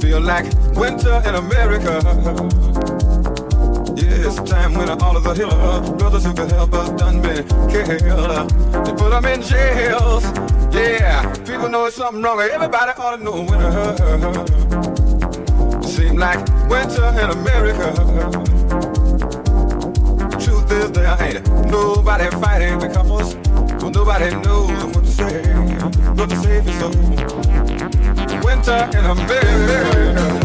feel like winter in America. Yeah, it's a time when all of the brothers who could help us done been killed. They put them in jails. Yeah, people know it's something wrong. Everybody ought to know winter. Seem like winter in America. The truth is there ain't nobody fighting because nobody knows what to say for soul. Winter in America.